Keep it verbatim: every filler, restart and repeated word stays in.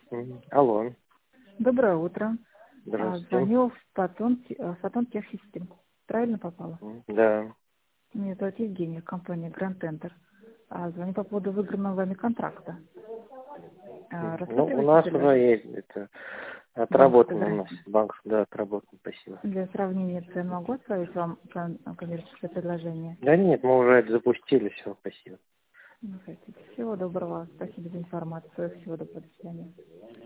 М, Алло, Доброе утро. А, здравствуйте. Звоню в Фотон, Те- э, Фотон Техсистем. Правильно попала? М, Да. Меня зовут Евгения, компания Grand Tender. А, Звоню по поводу выигранного вами контракта. А, М, Ну, у Рассматриваете нас уже предложение? есть это Банковское, отработано у нас. да? Банк, да, отработан, спасибо. Для сравнения цен могу отправить вам кон- коммерческое предложение? Да нет, мы уже это запустили, все, спасибо. Не хотите. Всего доброго. Спасибо за информацию. Всего доброго. До свидания.